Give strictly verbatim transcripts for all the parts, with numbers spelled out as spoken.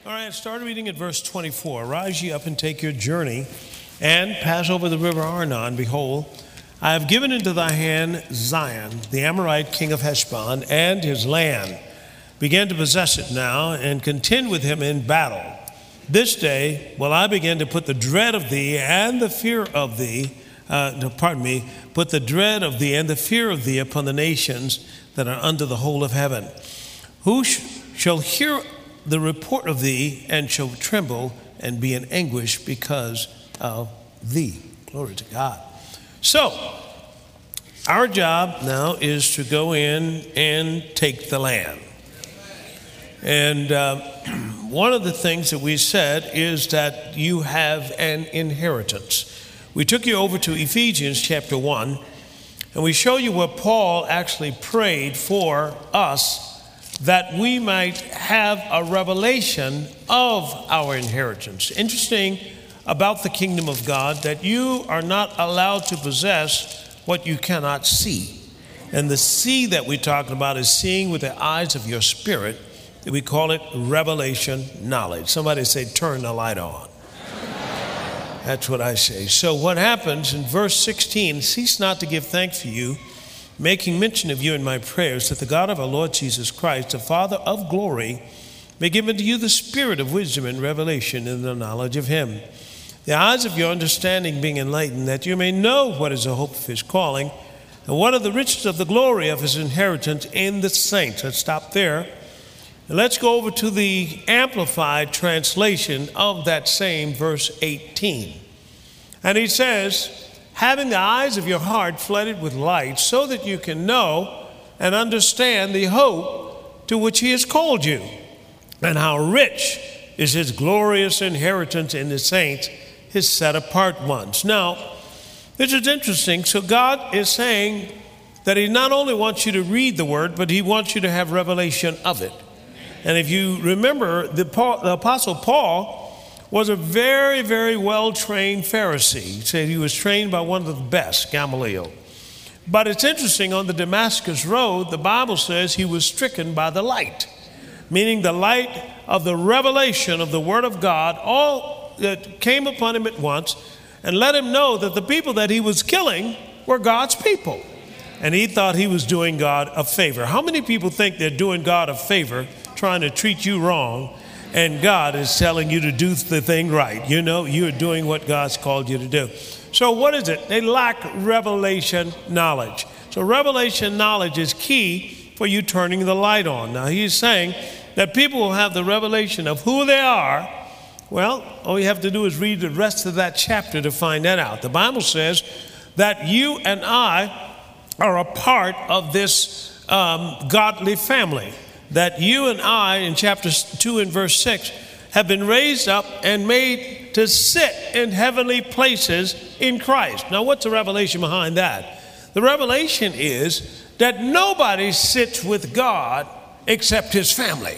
All right, start reading at verse twenty-four. Rise ye up and take your journey, and pass over the river Arnon. Behold, I have given into thy hand Zion, the Amorite king of Heshbon, and his land. Begin to possess it now, and contend with him in battle. This day will I begin to put the dread of thee and the fear of thee, uh, no, pardon me, put the dread of thee and the fear of thee upon the nations that are under the whole of heaven. Who sh- shall hear the report of thee, and shall tremble and be in anguish because of thee. Glory to God. So, our job now is to go in and take the land. And uh, one of the things that we said is that you have an inheritance. We took you over to Ephesians chapter one, and we show you what Paul actually prayed for us, that we might have a revelation of our inheritance. Interesting about the kingdom of God, that you are not allowed to possess what you cannot see. And the see that we're talking about is seeing with the eyes of your spirit. We call it revelation knowledge. Somebody say, turn the light on. That's what I say. So what happens in verse sixteen, cease not to give thanks for you, making mention of you in my prayers, that the God of our Lord Jesus Christ, the Father of glory, may give unto you the spirit of wisdom and revelation in the knowledge of him, the eyes of your understanding being enlightened, that you may know what is the hope of his calling, and what are the riches of the glory of his inheritance in the saints. Let's stop there. And let's go over to the Amplified translation of that same verse eighteen. And he says, having the eyes of your heart flooded with light, so that you can know and understand the hope to which he has called you, and how rich is his glorious inheritance in the saints, his set apart ones. Now, this is interesting. So God is saying that he not only wants you to read the word, but he wants you to have revelation of it. And if you remember, the, Paul, the Apostle Paul was a very, very well-trained Pharisee. He said he was trained by one of the best, Gamaliel. But it's interesting, on the Damascus Road, the Bible says he was stricken by the light, meaning the light of the revelation of the Word of God, all that came upon him at once, and let him know that the people that he was killing were God's people. And he thought he was doing God a favor. How many people think they're doing God a favor, trying to treat you wrong, and God is telling you to do the thing right? You know, you're doing what God's called you to do. So what is it? They lack revelation knowledge. So revelation knowledge is key for you turning the light on. Now he's saying that people will have the revelation of who they are. Well, all you have to do is read the rest of that chapter to find that out. The Bible says that you and I are a part of this um, godly family. That you and I, in chapter two and verse six, have been raised up and made to sit in heavenly places in Christ. Now, what's the revelation behind that? The revelation is that nobody sits with God except his family.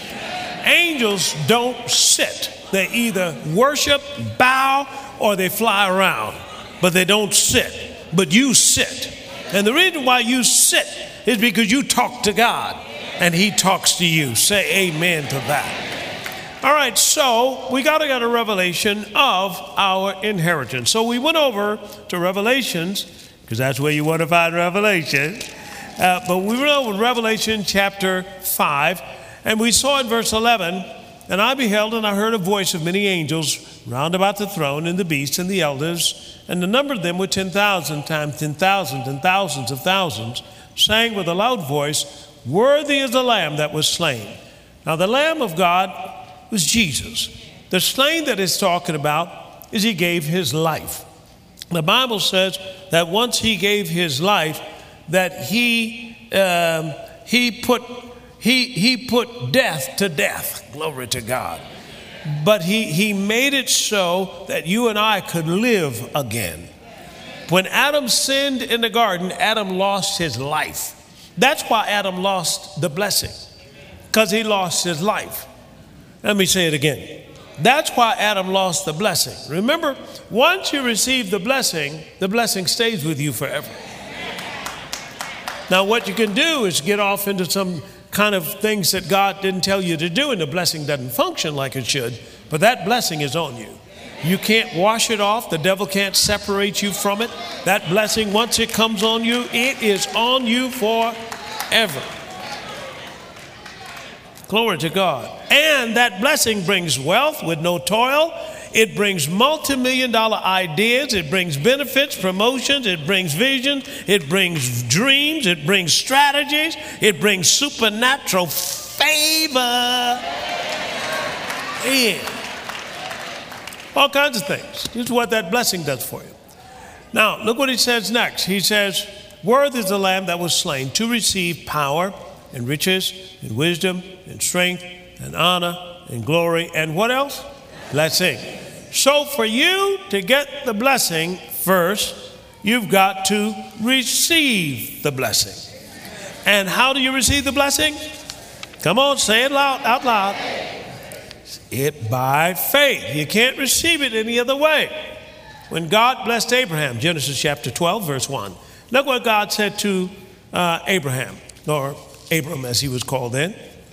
Angels don't sit. They either worship, bow, or they fly around, but they don't sit. But you sit. And the reason why you sit is because you talk to God. And he talks to you. Say amen to that. All right, so we got to get a revelation of our inheritance. So we went over to Revelations, because that's where you want to find revelation. Uh, but we went over Revelation chapter five, and we saw in verse eleven, and I beheld and I heard a voice of many angels round about the throne, and the beast and the elders, and the number of them were ten thousand times ten thousand and thousands of thousands, saying with a loud voice, worthy is the Lamb that was slain. Now, the Lamb of God was Jesus. The slain that it's talking about is he gave his life. The Bible says that once he gave his life, that he um, he put he he put death to death. Glory to God. But he he made it so that you and I could live again. When Adam sinned in the garden, Adam lost his life. That's why Adam lost the blessing, because he lost his life. Let me say it again. That's why Adam lost the blessing. Remember, once you receive the blessing, the blessing stays with you forever. Now, what you can do is get off into some kind of things that God didn't tell you to do, and the blessing doesn't function like it should, but that blessing is on you. You can't wash it off. The devil can't separate you from it. That blessing, once it comes on you, it is on you forever. Glory to God. And that blessing brings wealth with no toil. It brings multi-million dollar ideas. It brings benefits, promotions. It brings visions. It brings dreams. It brings strategies. It brings supernatural favor. Yeah. All kinds of things. This is what that blessing does for you. Now, look what he says next. He says, worthy is the Lamb that was slain to receive power and riches and wisdom and strength and honor and glory and what else? Blessing. So for you to get the blessing first, you've got to receive the blessing. And how do you receive the blessing? Come on, say it loud, out loud. It by faith. You can't receive it any other way. When God blessed Abraham, Genesis chapter twelve, verse one, look what God said to uh, Abraham, or Abram as he was called then.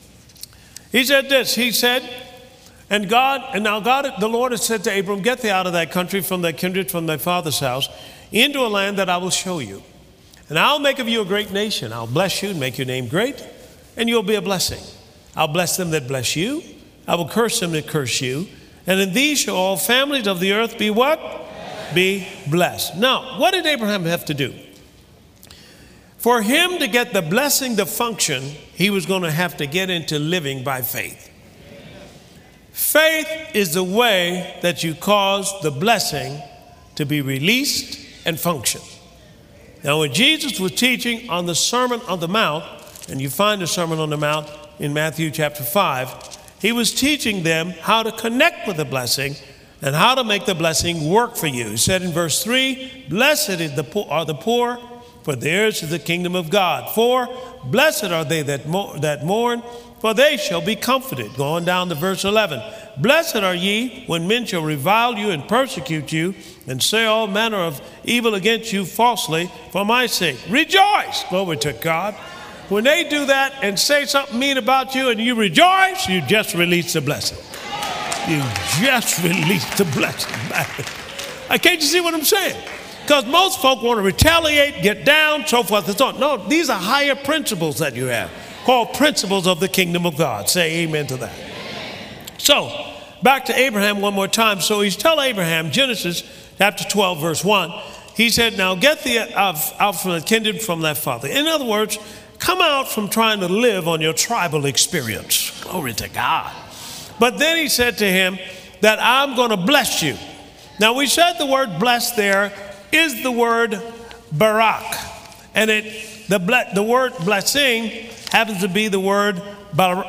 He said this, he said, and God, and now God, the Lord has said to Abram, get thee out of that country, from thy kindred, from thy father's house, into a land that I will show you. And I'll make of you a great nation. I'll bless you and make your name great, and you'll be a blessing. I'll bless them that bless you. I will curse them that curse you. And in these shall all families of the earth be what? Be blessed. Now, what did Abraham have to do? For him to get the blessing to function, he was going to have to get into living by faith. Faith is the way that you cause the blessing to be released and function. Now, when Jesus was teaching on the Sermon on the Mount, and you find the Sermon on the Mount in Matthew chapter five, he was teaching them how to connect with the blessing and how to make the blessing work for you. He said in verse three, blessed is the poor, are the poor, for theirs is the kingdom of God. Four, blessed are they that, mo- that mourn, for they shall be comforted. Going down to verse eleven, blessed are ye when men shall revile you and persecute you and say all manner of evil against you falsely for my sake. Rejoice, glory to God. When they do that and say something mean about you and you rejoice, you just release the blessing. You just release the blessing back. Can't you see what I'm saying? Because most folk want to retaliate, get down, so forth and so on. No, these are higher principles that you have, called principles of the kingdom of God. Say amen to that. So, back to Abraham one more time. So he's telling Abraham, Genesis chapter twelve, verse one, he said, now get thee out, out from the kindred from thy father. In other words, come out from trying to live on your tribal experience. Glory to God. But then he said to him that I'm going to bless you. Now we said the word blessed there is the word barak. And it the ble- the word blessing happens to be the word bar-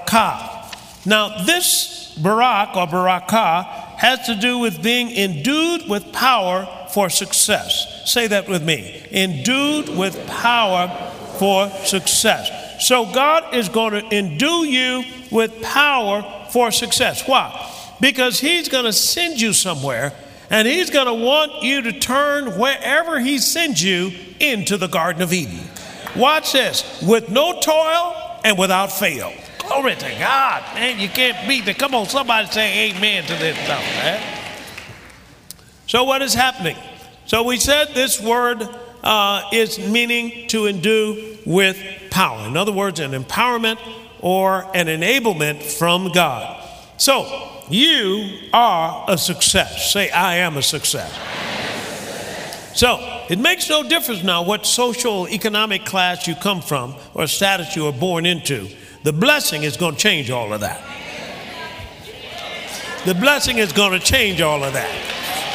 barakah. Now this barak or barakah has to do with being endued with power for success. Say that with me. Endued with power for success. So God is going to endue you with power for success. Why? Because he's going to send you somewhere, and he's going to want you to turn wherever he sends you into the Garden of Eden. Watch this. With no toil and without fail. Glory to God. Man, you can't beat it. Come on, somebody say amen to this stuff, man. So what is happening? So we said this word uh, is meaning to endue with power. In other words, an empowerment or an enablement from God. So you are a success. Say, I am a success. So it makes no difference now what social economic class you come from or status you are born into. The blessing is going to change all of that. The blessing is going to change all of that.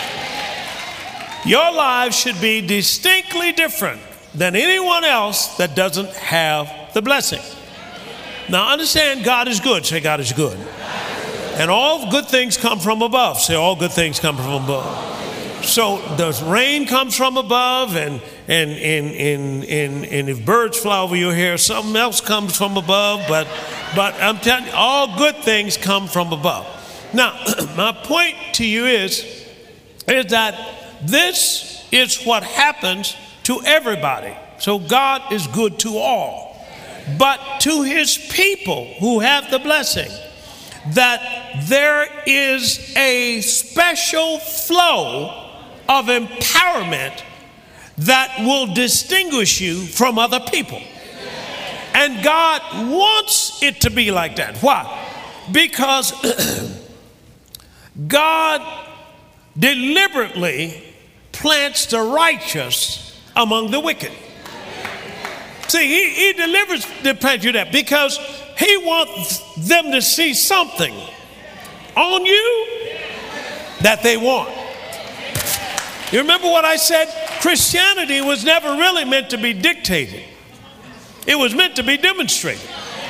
Your lives should be distinctly different than anyone else that doesn't have the blessing. Now understand, God is good. Say, God is good. And all good things come from above. Say, all good things come from above. So the rain comes from above, and and and and and, and if birds fly over your hair, something else comes from above. But but I'm telling you, all good things come from above. Now, my point to you is, is that this is what happens to everybody. So God is good to all. but to his people who have the blessing, that there is a special flow of empowerment that will distinguish you from other people. And God wants it to be like that. Why? Because God deliberately plants the righteous among the wicked. See, he, he delivers the plant you that because he wants them to see something on you that they want. You remember what I said? Christianity was never really meant to be dictated. It was meant to be demonstrated.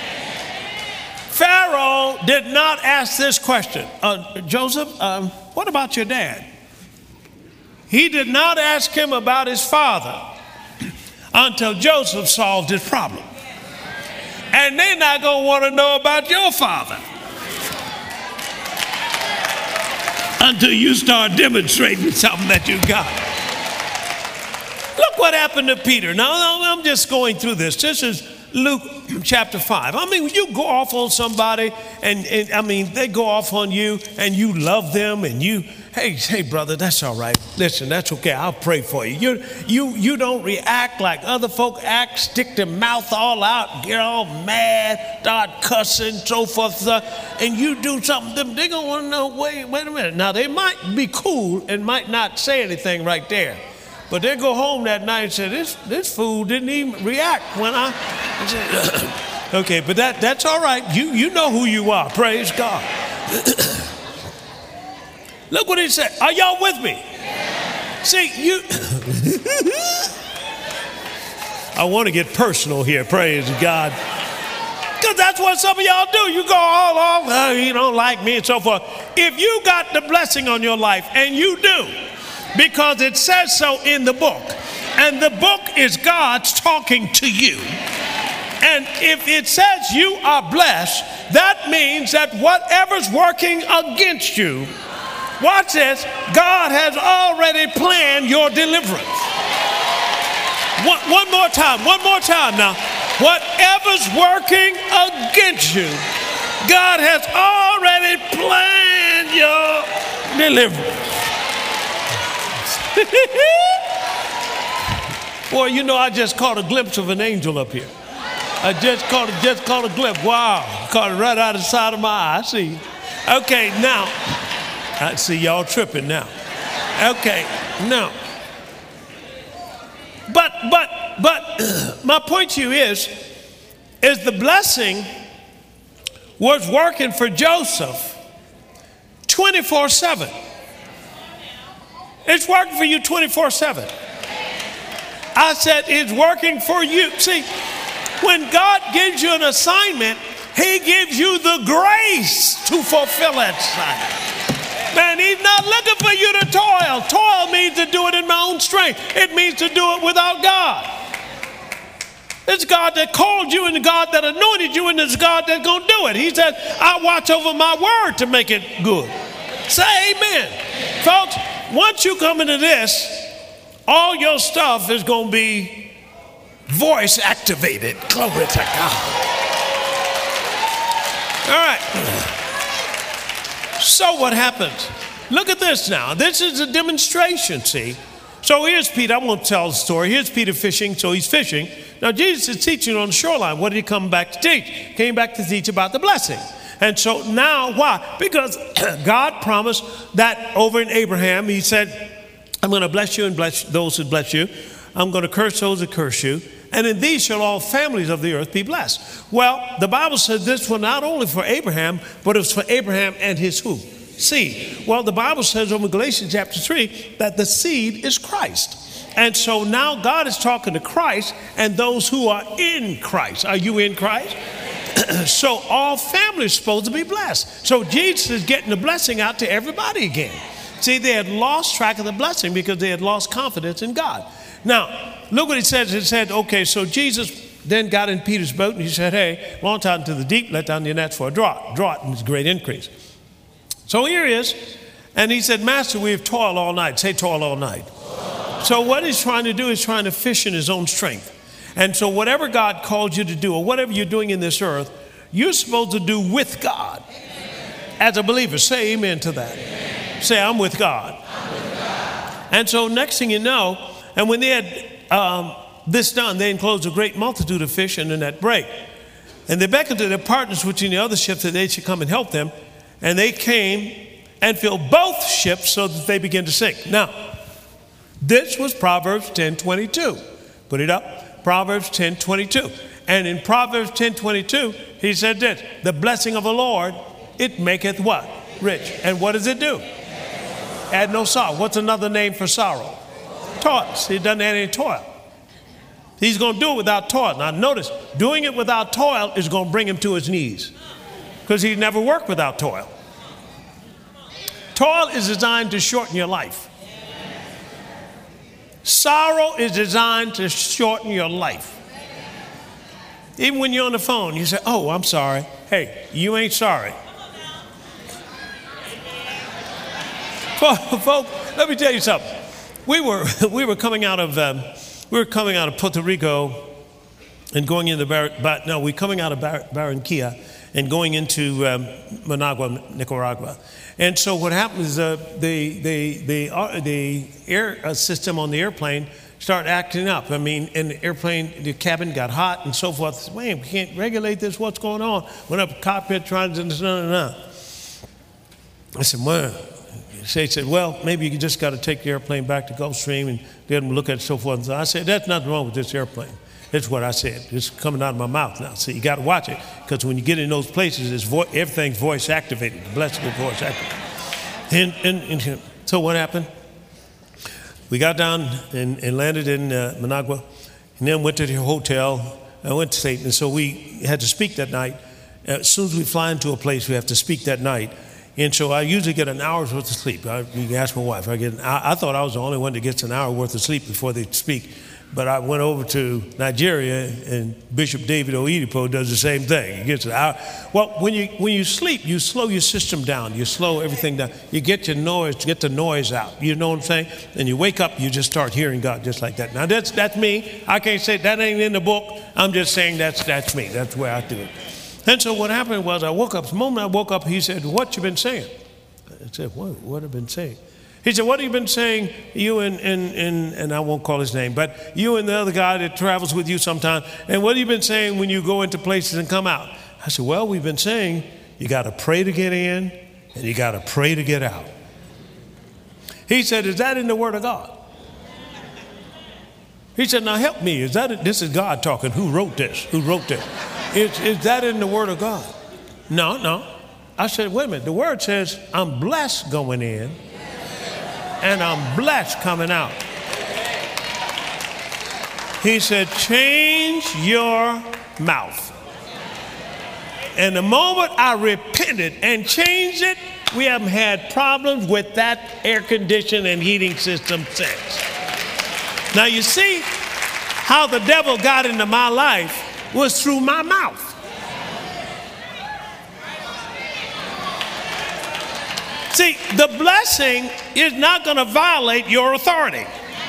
Pharaoh did not ask this question. Uh, Joseph, um, what about your dad? He did not ask him about his father until Joseph solved his problem. And they're not going to want to know about your father until you start demonstrating something that you got. Look what happened to Peter. Now, I'm just going through this. This is Luke chapter five. I mean, you go off on somebody and, and I mean, they go off on you and you love them and you, hey, hey, brother, that's all right. Listen, that's okay. I'll pray for you. You, you, you don't react like other folk act, stick their mouth all out, get all mad, start cussing, so forth, stuff, and you do something, they're going to want to know, wait, wait a minute. Now, they might be cool and might not say anything right there. But they go home that night and say, this, this fool didn't even react when I, I said, okay, but that, that's all right. You, you know who you are. Praise God. Look what he said. Are y'all with me? Yeah. See, you, I want to get personal here. Praise God. Because that's what some of y'all do. You go all off, oh, you don't like me and so forth. If you got the blessing on your life, and you do, because it says so in the book. And the book is God's talking to you. And if it says you are blessed, that means that whatever's working against you, watch this, God has already planned your deliverance. One, one more time, one more time now. Whatever's working against you, God has already planned your deliverance. Boy, you know, I just caught a glimpse of an angel up here. I just caught a, just caught a glimpse. Wow, caught it right out of the side of my eye. I see. Okay, now, I see y'all tripping now. Okay, now. But, but, but, my point to you is, is the blessing was working for Joseph twenty-four seven. It's working for you twenty-four seven. I said it's working for you. See, when God gives you an assignment, he gives you the grace to fulfill that assignment. Man, he's not looking for you to toil. Toil means to do it in my own strength. It means to do it without God. It's God that called you and God that anointed you, and it's God that's going to do it. He said, I watch over my word to make it good. Say amen. Folks, once you come into this, all your stuff is going to be voice activated. Glory to God. All right. So what happens? Look at this now. This is a demonstration, see? So here's Peter. I won't tell the story. Here's Peter fishing. So he's fishing. Now Jesus is teaching on the shoreline. What did he come back to teach? He came back to teach about the blessing. And so now, why? Because God promised that over in Abraham, he said, I'm going to bless you and bless those who bless you. I'm going to curse those that curse you. And in these shall all families of the earth be blessed. Well, the Bible says this was not only for Abraham, but it was for Abraham and his who? Seed. Well, the Bible says over Galatians chapter three that the seed is Christ. And so now God is talking to Christ and those who are in Christ. Are you in Christ? So all families are supposed to be blessed. So Jesus is getting the blessing out to everybody again. See, they had lost track of the blessing because they had lost confidence in God. Now, look what it says. It said, okay, so Jesus then got in Peter's boat and he said, hey, launch out into the deep, let down your nets for a draught. Draught means great increase. So here he is. And he said, Master, we have toiled all night. Say toil all night. So what he's trying to do is trying to fish in his own strength. And so whatever God called you to do or whatever you're doing in this earth, you're supposed to do with God. As a believer, say amen to that. Amen. Say, I'm with God. I'm with God. And so next thing you know, and when they had um, this done, they enclosed a great multitude of fish in the net break. And they beckoned to their partners which in the other ships that they should come and help them. And they came and filled both ships so that they began to sink. Now, this was Proverbs ten twenty-two. Put it up. Proverbs ten twenty-two. And in Proverbs ten twenty-two, he said this, the blessing of the Lord, it maketh what? Rich. And what does it do? Add no sorrow. What's another name for sorrow? Toil. See, it doesn't add any toil. He's going to do it without toil. Now notice, doing it without toil is going to bring him to his knees because he never worked without toil. Toil is designed to shorten your life. Sorrow is designed to shorten your life. Even when you're on the phone, you say, oh, I'm sorry. Hey, you ain't sorry. Folks, let me tell you something. We were, we were coming out of... Um, We were coming out of Puerto Rico and going into, Bar- Bar- no, we're coming out of Bar- Barranquilla and going into um, Managua, Nicaragua. And so what happened is uh, the, the, the, uh, the air system on the airplane started acting up. I mean, in the airplane, the cabin got hot and so forth. I said, man, we can't regulate this. What's going on? Went up to the cockpit, trying to, no, no, no. I said, well, they said, well, maybe you just got to take the airplane back to Gulfstream and let them look at it, so forth. And so I said, there's nothing wrong with this airplane. That's what I said. It's coming out of my mouth now. So you got to watch it because when you get in those places, it's vo- everything's voice activated. The blessing is voice activated. And, and, and so what happened? We got down and, and landed in uh, Managua and then went to the hotel. I went to Satan. And so we had to speak that night. As soon as we fly into a place, we have to speak that night. And so I usually get an hour's worth of sleep. I, you can ask my wife. I get. An, I, I thought I was the only one that gets an hour worth of sleep before they speak. But I went over to Nigeria, and Bishop David Oyedepo does the same thing. He gets an hour. Well, when you when you sleep, you slow your system down. You slow everything down. You get your noise, get the noise out. You know what I'm saying? And you wake up, you just start hearing God just like that. Now that's that's me. I can't say that ain't in the book. I'm just saying that's that's me. That's where I do it. And so what happened was I woke up. The moment I woke up, he said, what you been saying? I said, what, what have I been saying? He said, what have you been saying, you and, and, and, and I won't call his name, but you and the other guy that travels with you sometime, and what have you been saying when you go into places and come out? I said, well, we've been saying you got to pray to get in and you got to pray to get out. He said, is that in the Word of God? He said, now help me. Is that, this is God talking. Who wrote this? Who wrote this? Is, is that in the Word of God? No, no. I said, wait a minute. The Word says, I'm blessed going in and I'm blessed coming out. He said, change your mouth. And the moment I repented and changed it, we haven't had problems with that air conditioning and heating system since. Now you see how the devil got into my life was through my mouth. See, the blessing is not going to violate your authority.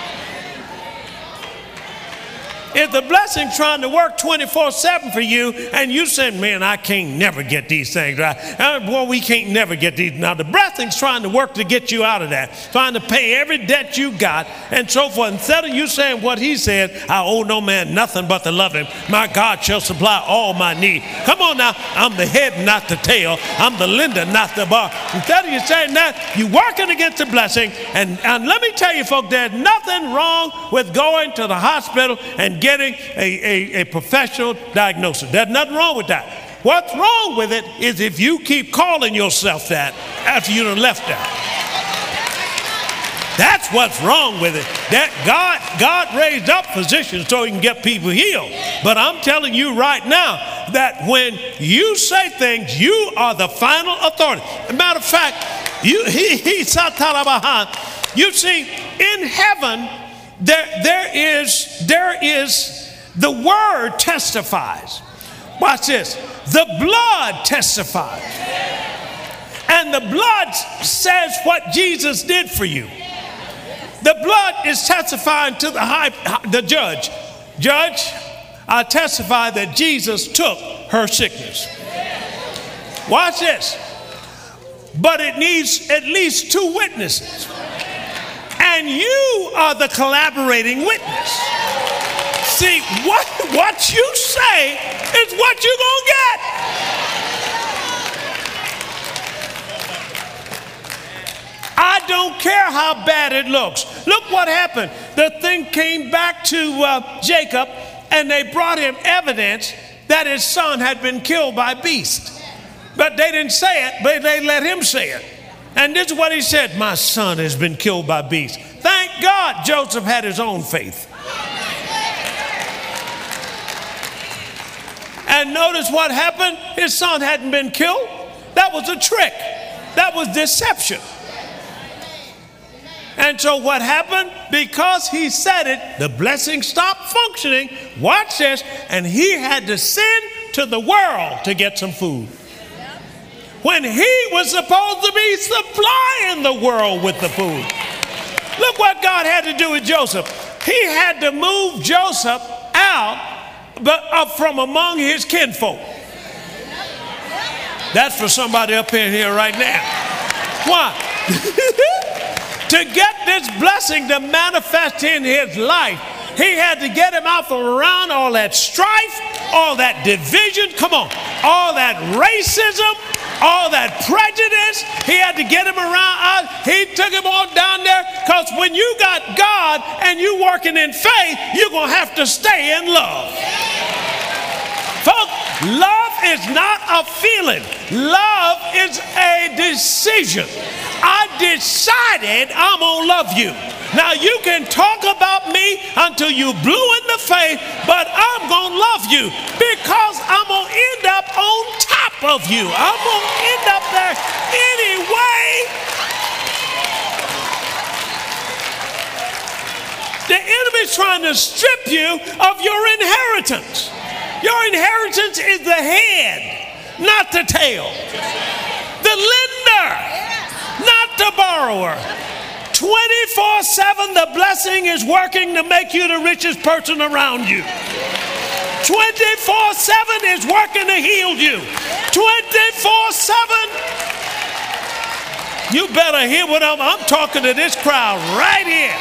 If the blessing's trying to work twenty-four seven for you and you say, man, I can't never get these things right. Uh, boy, we can't never get these. Now, the blessing's trying to work to get you out of that, trying to pay every debt you got and so forth. Instead of you saying what he said, I owe no man nothing but to love him. My God shall supply all my need. Come on now. I'm the head, not the tail. I'm the lender, not the bar. Instead of you saying that, you're working against the blessing. And, and let me tell you, folks, there's nothing wrong with going to the hospital and getting a, a, a professional diagnosis. There's nothing wrong with that. What's wrong with it is if you keep calling yourself that after you done left that. That's what's wrong with it. That God, God raised up physicians so he can get people healed. But I'm telling you right now that when you say things, you are the final authority. As a matter of fact, you, he, he, you see, in heaven, There, there is, there is, the word testifies. Watch this. The blood testifies. And the blood says what Jesus did for you. The blood is testifying to the high, the judge. Judge, I testify that Jesus took her sickness. Watch this. But it needs at least two witnesses. And you are the collaborating witness. See, what, what you say is what you're going to get. I don't care how bad it looks. Look what happened. The thing came back to uh, Jacob, and they brought him evidence that his son had been killed by beasts. But they didn't say it, but they let him say it. And this is what he said: my son has been killed by beasts. Thank God Joseph had his own faith. And notice what happened. His son hadn't been killed. That was a trick. That was deception. And so what happened? Because he said it, the blessing stopped functioning. Watch this. And he had to send to the world to get some food, when he was supposed to be supplying the world with the food. Look what God had to do with Joseph. He had to move Joseph out but up from among his kinfolk. That's for somebody up in here right now. Why? To get this blessing to manifest in his life, he had to get him out from around all that strife, all that division, come on, all that racism, all that prejudice. He had to get him around us. He took him all down there, because when you got God and you working in faith, you're going to have to stay in love. Folks, love is not a feeling. Love is a decision. I decided I'm going to love you. Now, you can talk about me until you blue in the face, but I'm going to love you, because I'm going to end up on top of you. I'm going to end up there anyway. The enemy's trying to strip you of your inheritance. Your inheritance is the head, not the tail. The lender, not the borrower. twenty-four seven, the blessing is working to make you the richest person around you. twenty-four seven is working to heal you. twenty-four seven. You better hear what I'm, I'm talking to this crowd right here.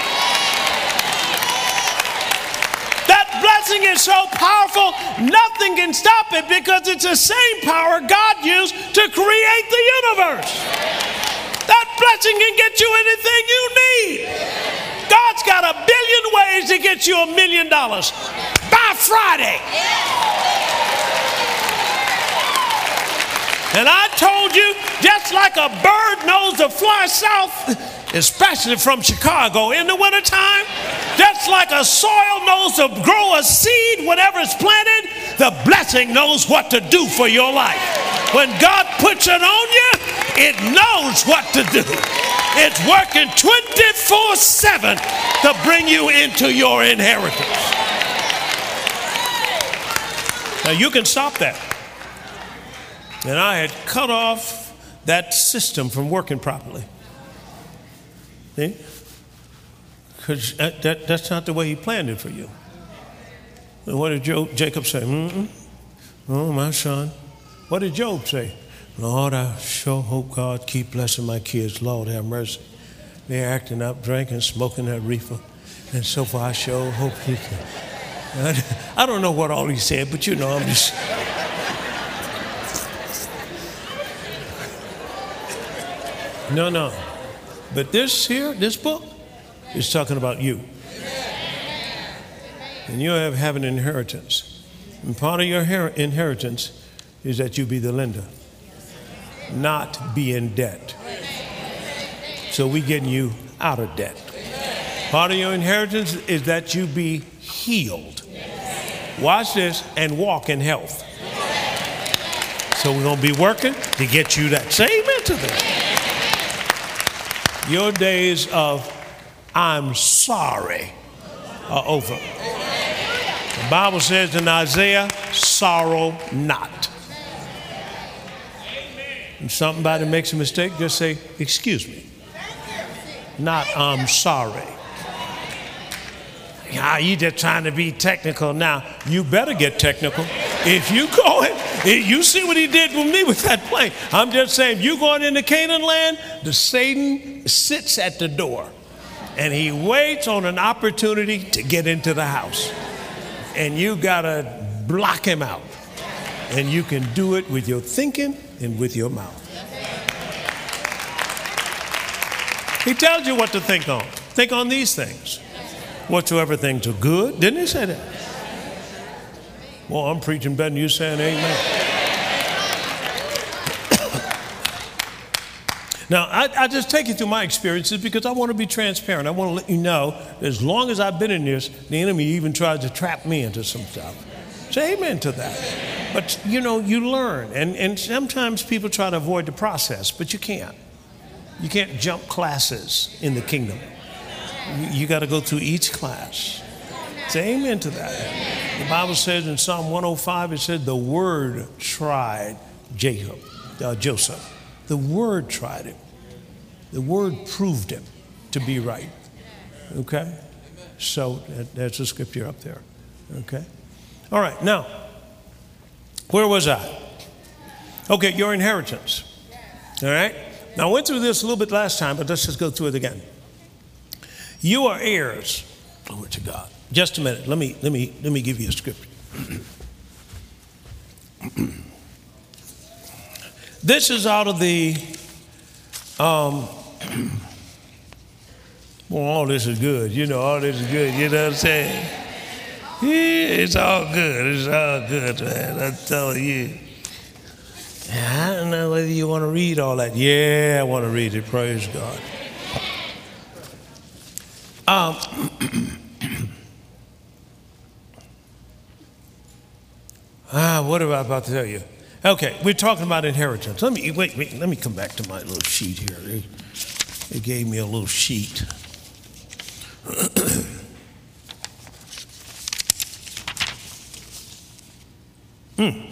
That blessing is so powerful, nothing can stop it, because it's the same power God used to create the universe. That blessing can get you anything you need. God's got a billion ways to get you a million dollars by Friday. And I told you, just like a bird knows to fly south, especially from Chicago in the wintertime, just like a soil knows to grow a seed whenever it's planted, the blessing knows what to do for your life. When God puts it on you, it knows what to do. It's working twenty-four seven to bring you into your inheritance. Now, you can stop that. And I had cut off that system from working properly. See? Because that, that, that's not the way he planned it for you. And what did Job, Jacob say? Mm-mm. Oh, my son. What did Job say? Lord, I sure hope God keep blessing my kids. Lord, have mercy. They're acting up, drinking, smoking that reefer. And so far, I sure hope he can. I don't know what all he said, but you know, I'm just... No, no. But this here, this book, is talking about you. And you have, have an inheritance. And part of your her- inheritance is that you be the lender, not be in debt. So we getting you out of debt. Part of your inheritance is that you be healed. Watch this, and walk in health. So we're going to be working to get you that. Say amen to this. Your days of I'm sorry are over. The Bible says in Isaiah, sorrow not. When somebody makes a mistake, just say, excuse me. Not I'm sorry. ah, you just trying to be technical. Now, you better get technical. If you go in, you see what he did with me with that plane. I'm just saying, you going into Canaan land, the Satan sits at the door and he waits on an opportunity to get into the house. And you got to block him out. And you can do it with your thinking and with your mouth. He tells you what to think on. Think on these things. Whatsoever things are good. Didn't he say that? Well, I'm preaching better than you saying amen. Now, I, I just take you through my experiences because I want to be transparent. I want to let you know that as long as I've been in this, the enemy even tries to trap me into some stuff. Say amen to that. But, you know, you learn. And, and sometimes people try to avoid the process, but you can't. You can't jump classes in the kingdom. You, you got to go through each class. Say amen to that. The Bible says in Psalm one oh five, it said the word tried Jacob, uh, Joseph. The word tried him. The word proved him to be right. Okay? So that, that's the scripture up there. Okay? All right, now, where was I? Okay, your inheritance. All right? Now, I went through this a little bit last time, but let's just go through it again. You are heirs. Glory to God. Just a minute. Let me, let me, let me give you a scripture. This is out of the, um, well, all this is good. You know, all this is good. You know what I'm saying? Yeah, it's all good. It's all good, man. I'm telling you. I don't know whether you want to read all that. Yeah, I want to read it. Praise God. Um, ah, what am I about to tell you? Okay, we're talking about inheritance. Let me wait. wait let me come back to my little sheet here. They, they gave me a little sheet. hmm.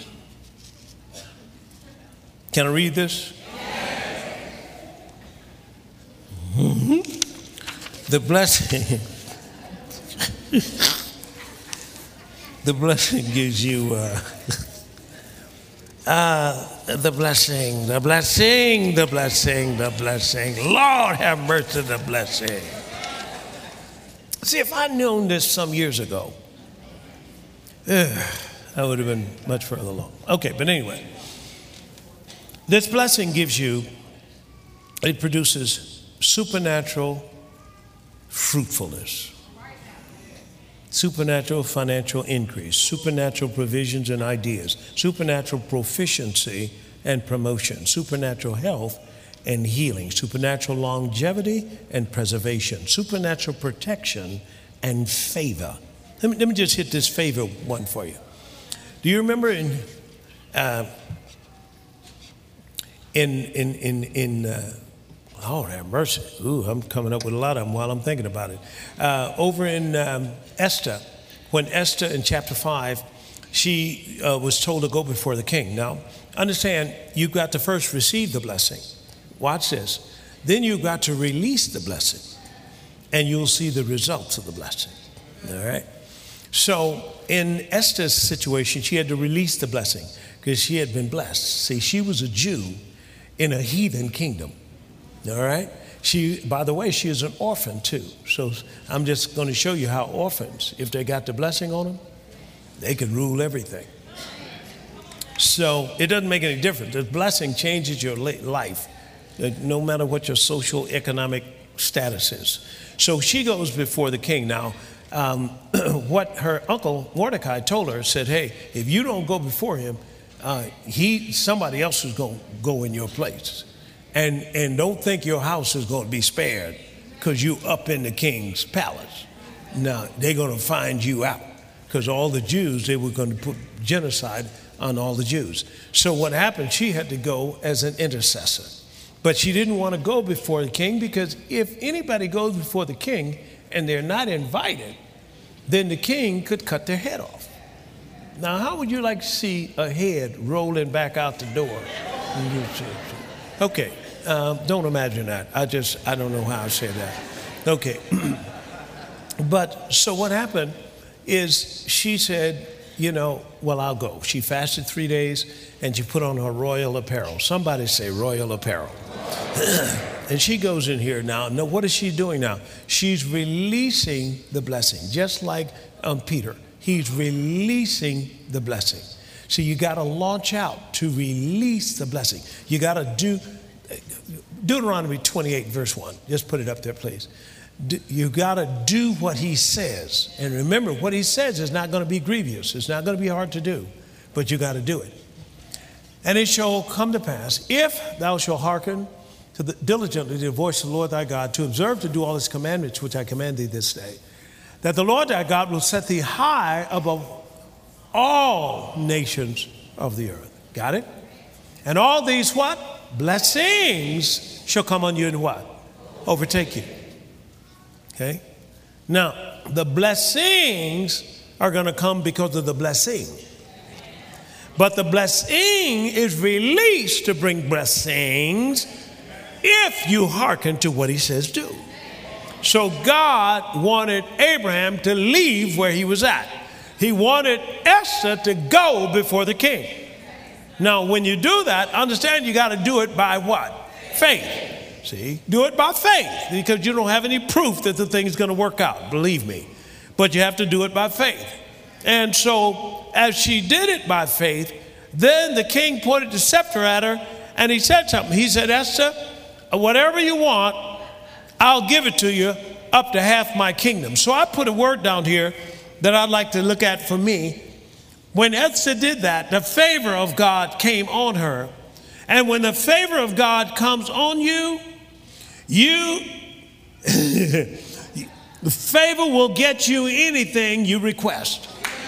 Can I read this? Mm-hmm. The blessing, the blessing gives you, uh, uh, the blessing, the blessing, the blessing, the blessing. Lord have mercy, the blessing. See, if I'd known this some years ago, uh, I would have been much further along. Okay, but anyway. This blessing gives you, it produces supernatural fruitfulness, supernatural financial increase, supernatural provisions and ideas, supernatural proficiency and promotion, supernatural health and healing, supernatural longevity and preservation, supernatural protection and favor. Let me, let me just hit this favor one for you. Do you remember in... Uh, In, in, in, in uh, oh, have mercy. Ooh, I'm coming up with a lot of them while I'm thinking about it. Uh, over in um, Esther, when Esther in chapter five, she uh, was told to go before the king. Now, understand, you've got to first receive the blessing. Watch this. Then you've got to release the blessing, and you'll see the results of the blessing. All right? So in Esther's situation, she had to release the blessing because she had been blessed. See, she was a Jew in a heathen kingdom, all right? She, by the way, she is an orphan too. So I'm just going to show you how orphans, if they got the blessing on them, they can rule everything. So it doesn't make any difference. The blessing changes your life, no matter what your social economic status is. So she goes before the king. Now, um, what her uncle Mordecai told her, said, hey, if you don't go before him, Uh, he, somebody else is going to go in your place. And, and don't think your house is going to be spared because you up in the king's palace. No, they're going to find you out because all the Jews, they were going to put genocide on all the Jews. So what happened, she had to go as an intercessor. But she didn't want to go before the king because if anybody goes before the king and they're not invited, then the king could cut their head off. Now, how would you like to see a head rolling back out the door? Okay, uh, don't imagine that. I just, I don't know how I say that. Okay. but so what happened is she said, you know, well, I'll go. She fasted three days and she put on her royal apparel. Somebody say royal apparel. And she goes in here now. No, what is she doing now? She's releasing the blessing, just like um, Peter. He's releasing the blessing. So you got to launch out to release the blessing. You got to do Deuteronomy twenty-eight, verse one. Just put it up there, please. You got to do what he says. And remember, what he says is not going to be grievous. It's not going to be hard to do, but you got to do it. And it shall come to pass, if thou shalt hearken to the, diligently to the voice of the Lord thy God, to observe to do all his commandments which I command thee this day, that the Lord thy God will set thee high above all nations of the earth. Got it? And all these what? Blessings shall come on you and what? Overtake you. Okay? Now, the blessings are going to come because of the blessing. But the blessing is released to bring blessings if you hearken to what he says do. So God wanted Abraham to leave where he was at. He wanted Esther to go before the king. Now, when you do that, understand you got to do it by what? Faith. See? Do it by faith, because you don't have any proof that the thing is going to work out, believe me. But you have to do it by faith. And so, as she did it by faith, then the king pointed the scepter at her, and he said something. He said, Esther, whatever you want, I'll give it to you, up to half my kingdom. So I put a word down here that I'd like to look at for me. When Esther did that, the favor of God came on her. And when the favor of God comes on you, you, the favor will get you anything you request.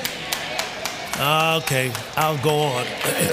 Okay, I'll go on.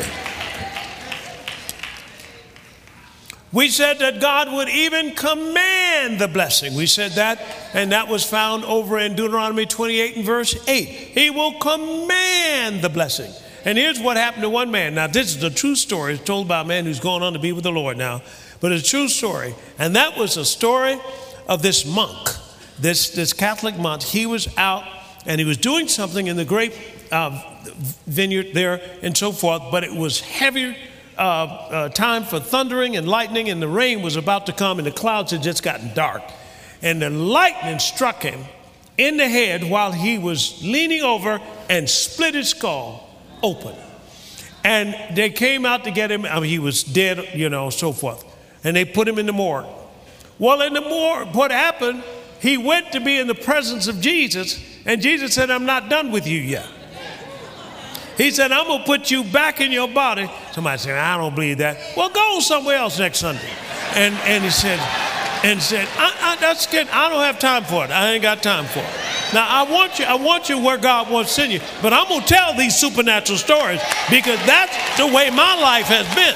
We said that God would even command the blessing. We said that, and that was found over in Deuteronomy twenty-eight and verse eight. He will command the blessing. And here's what happened to one man. Now, this is a true story. It's told by a man who's going on to be with the Lord now. But it's a true story. And that was a story of this monk, this, this Catholic monk. He was out, and he was doing something in the grape uh, vineyard there and so forth, but it was heavy uh, uh, time for thundering and lightning, and the rain was about to come, and the clouds had just gotten dark. And the lightning struck him in the head while he was leaning over and split his skull open. And they came out to get him. I mean, he was dead, you know, so forth. And they put him in the morgue. Well, in the morgue, what happened, he went to be in the presence of Jesus, and Jesus said, I'm not done with you yet. He said, I'm going to put you back in your body. Somebody said, I don't believe that. Well, go somewhere else next Sunday. And and he said, and said, I, I, that's good. I don't have time for it. I ain't got time for it. Now, I want you, I want you where God wants to send you, but I'm going to tell these supernatural stories because that's the way my life has been.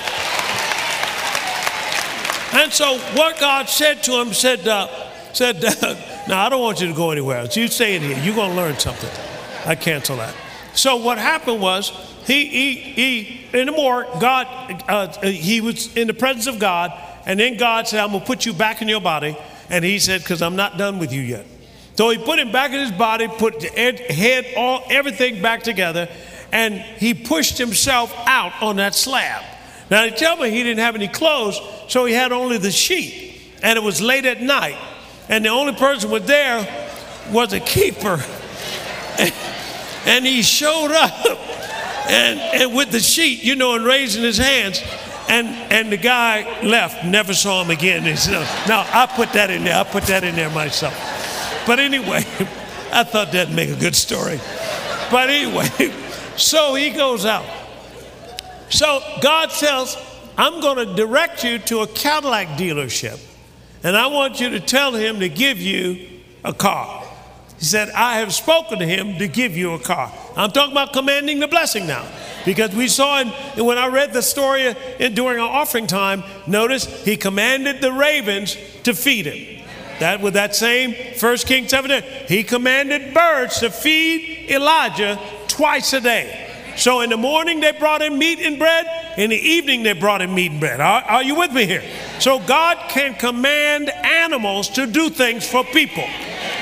And so what God said to him, said, uh, said, uh, no, I don't want you to go anywhere else. You stay in here. You're going to learn something. I cancel that. So what happened was, he, he, he in the morgue, God, uh, he was in the presence of God, and then God said, I'm going to put you back in your body. And he said, because I'm not done with you yet. So he put him back in his body, put the head, all, everything back together, and he pushed himself out on that slab. Now, they tell me he didn't have any clothes, so he had only the sheet, and it was late at night, and the only person was there was a keeper, and, and he showed up, and, and with the sheet, you know, and raising his hands, and, and the guy left, never saw him again. He said, no, I put that in there, I put that in there myself. But anyway, I thought that'd make a good story. But anyway, so he goes out. So God tells, I'm going to direct you to a Cadillac dealership, and I want you to tell him to give you a car. He said, I have spoken to him to give you a car. I'm talking about commanding the blessing now, because we saw in, when I read the story in, during our offering time, notice he commanded the ravens to feed him. That with that same First Kings seven, he commanded birds to feed Elijah twice a day. So in the morning they brought him meat and bread. In the evening they brought him meat and bread. Are, are you with me here? So God can command animals to do things for people.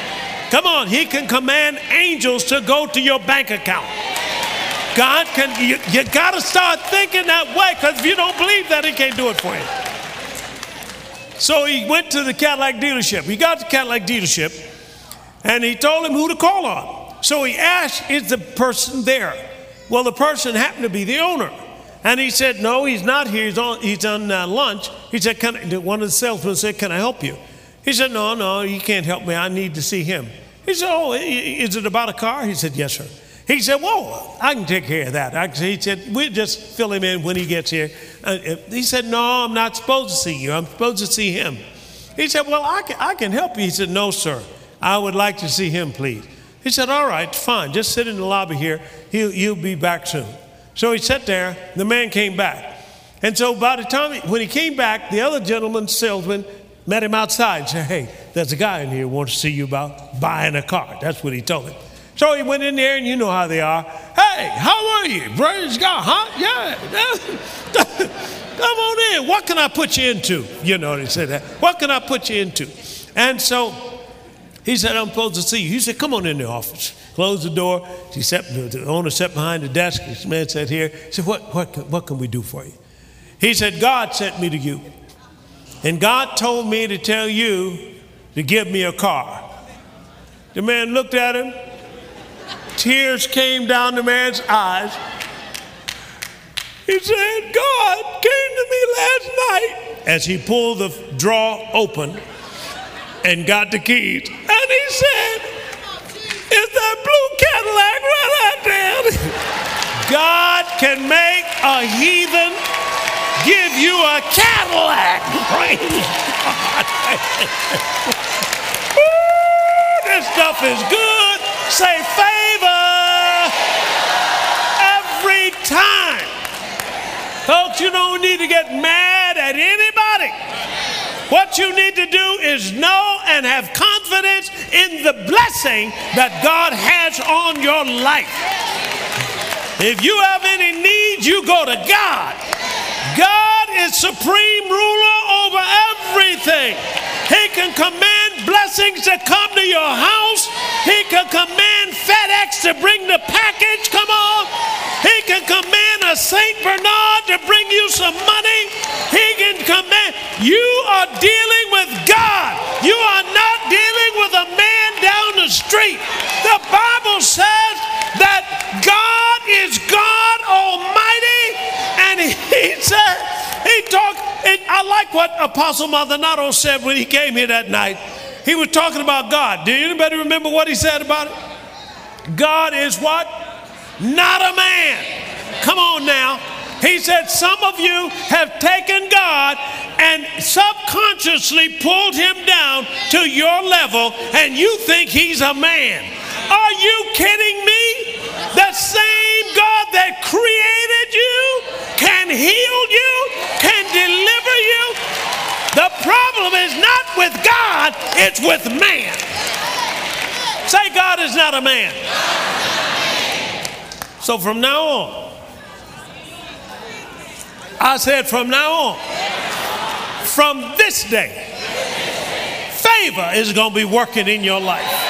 Come on, he can command angels to go to your bank account. God can, you, you got to start thinking that way, because if you don't believe that, he can't do it for you. So he went to the Cadillac dealership. He got to the Cadillac dealership, and he told him who to call on. So he asked, is the person there? Well, the person happened to be the owner. And he said, no, he's not here. He's on, he's on uh, lunch. He said, can I, one of the salesmen said, can I help you? He said, no, no, you can't help me. I need to see him. He said, oh, is it about a car? He said, yes, sir. He said, whoa, I can take care of that. I, he said, we'll just fill him in when he gets here. Uh, he said, no, I'm not supposed to see you. I'm supposed to see him. He said, well, I can, I can help you. He said, no, sir. I would like to see him, please. He said, all right, fine. Just sit in the lobby here. He'll, he'll be back soon. So he sat there. The man came back. And so by the time, he, when he came back, the other gentleman, salesman, met him outside and said, hey, there's a guy in here who wants to see you about buying a car. That's what he told him. So he went in there, and you know how they are. Hey, how are you? Praise God, huh? Yeah. Come on in. What can I put you into? You know, they said that. What can I put you into? And so he said, I'm supposed to see you. He said, come on in the office. Closed the door. He sat, the owner sat behind the desk. This man sat here. He said, what, what, what can we do for you? He said, God sent me to you. And God told me to tell you to give me a car. The man looked at him. Tears came down the man's eyes. He said, God came to me last night as he pulled the drawer open and got the keys. And he said, is that blue Cadillac right out there? God can make a heathen give you a Cadillac. Praise God. Ooh, this stuff is good. Say favor every time. Folks, you don't need to get mad at anybody. What you need to do is know and have confidence in the blessing that God has on your life. If you have any needs, you go to God. God is supreme ruler over everything. He can command blessings to come to your house. He can command FedEx to bring the package. Come on. He can command a Saint Bernard to bring you some money. He can command. You are dealing with God. You are not dealing with a man down the street. The Bible says that God is God Almighty, and he said, he talked, I like what Apostle Maldonado said when he came here that night. He was talking about God. Do anybody remember what he said about it? God is what? Not a man. Come on now. He said some of you have taken God and subconsciously pulled him down to your level, and you think he's a man. Are you kidding me? The same God that created you can heal you, can deliver you. The problem is not with God, it's with man. Say, God is not a man. So from now on, I said from now on, from this day, favor is going to be working in your life.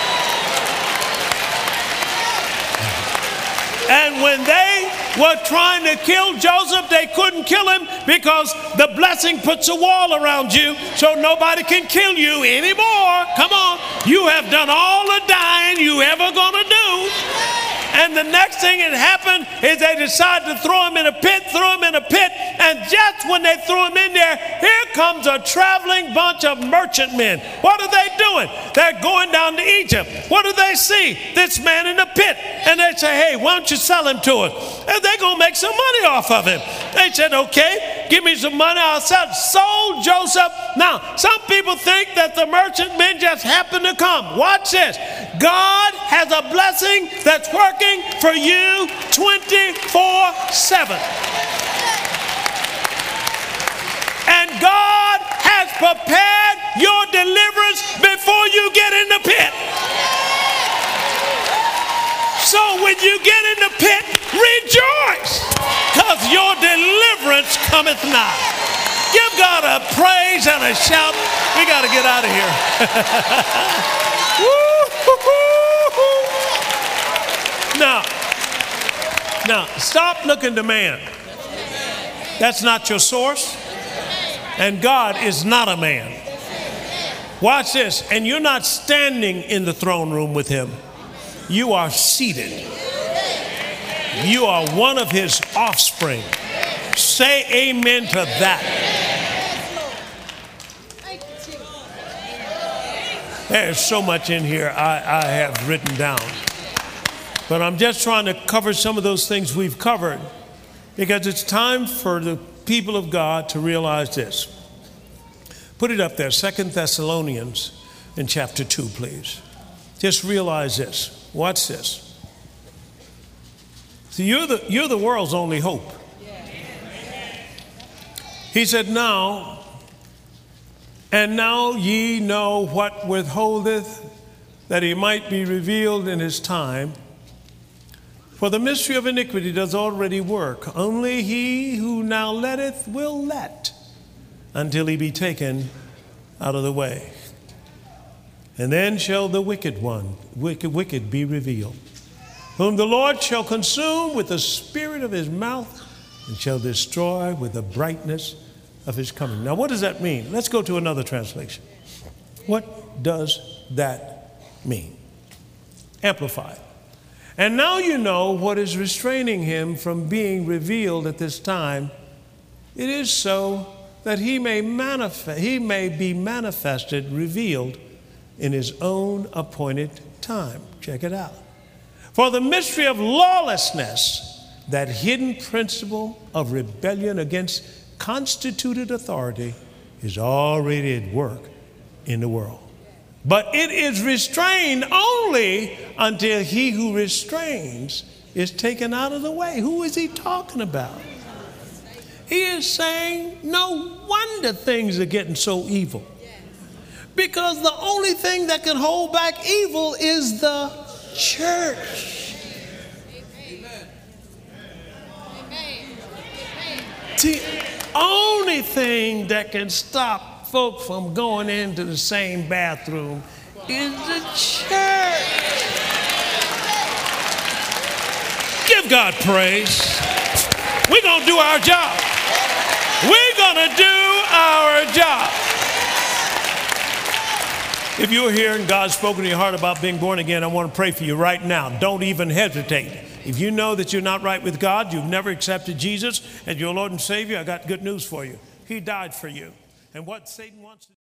And when they were trying to kill Joseph, they couldn't kill him because the blessing puts a wall around you so nobody can kill you anymore. Come on. You have done all the dying you ever going to do. And the next thing that happened is they decided to throw him in a pit, throw him in a pit. And just when they threw him in there, here comes a traveling bunch of merchantmen. What are they doing? They're going down to Egypt. What do they see? This man in the pit. And they say, hey, why don't you sell him to us? And they're going to make some money off of him. They said, okay, give me some money. I'll sell it. Sold Joseph. Now, some people think that the merchantmen just happened to come. Watch this. God has a blessing that's working for you twenty-four seven. And God has prepared your deliverance before you get in the pit. So when you get in the pit, rejoice, because your deliverance cometh nigh. Give God a praise and a shout. We got to get out of here. Woo! Now, now, stop looking to man. That's not your source. And God is not a man. Watch this. And you're not standing in the throne room with him. You are seated. You are one of his offspring. Say amen to that. There's so much in here I, I have written down. But I'm just trying to cover some of those things we've covered, because it's time for the people of God to realize this. Put it up there, Second Thessalonians in chapter two, please. Just realize this. Watch this. See, you're the, you're the world's only hope. He said, now, and now ye know what withholdeth, that he might be revealed in his time. For the mystery of iniquity does already work. Only he who now letteth will let, until he be taken out of the way. And then shall the wicked one, wicked, wicked be revealed, whom the Lord shall consume with the spirit of his mouth, and shall destroy with the brightness of his coming. Now, what does that mean? Let's go to another translation. What does that mean? Amplified. And now you know what is restraining him from being revealed at this time. It is so that he may manifest, he may be manifested, revealed in his own appointed time. Check it out. For the mystery of lawlessness, that hidden principle of rebellion against constituted authority, is already at work in the world. But it is restrained only until he who restrains is taken out of the way. Who is he talking about? He is saying, no wonder things are getting so evil. Because the only thing that can hold back evil is the church. The only thing that can stop folk from going into the same bathroom is the church. Give God praise. We're going to do our job. We're going to do our job. If you're here and God's spoken to your heart about being born again, I want to pray for you right now. Don't even hesitate. If you know that you're not right with God, you've never accepted Jesus as your Lord and Savior, I got good news for you. He died for you. And what Satan wants to